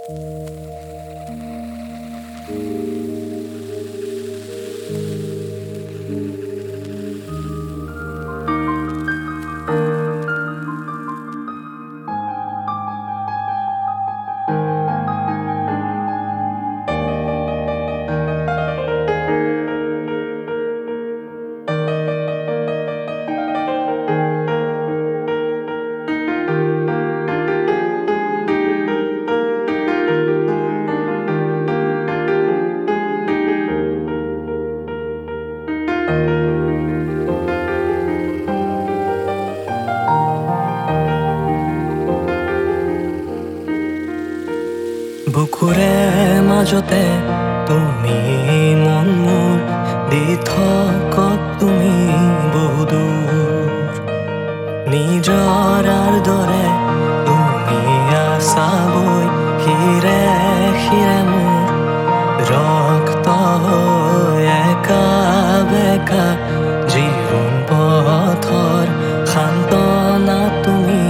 বুকুৰে মাজতে তুমি মন মোৰ দি থকত তুমি বহুদূৰ নিজৰাৰ দৰে তুমি আছাবৈ শিৰে শিৰে মোৰ ৰক্ত হৈ একা বেকা জীৱন পথৰ সান্তনা তুমি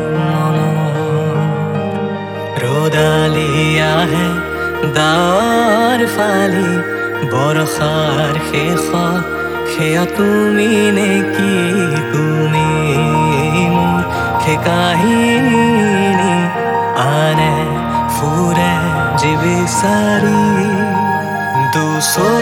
ৰ'দালি আহে ডাৱৰ ফালি বৰষাৰ শেষত সেয়া তুমি নেকি তুমি মোৰ সেই কাহিনী আনে ফুৰে যি বিচাৰি দুচৰ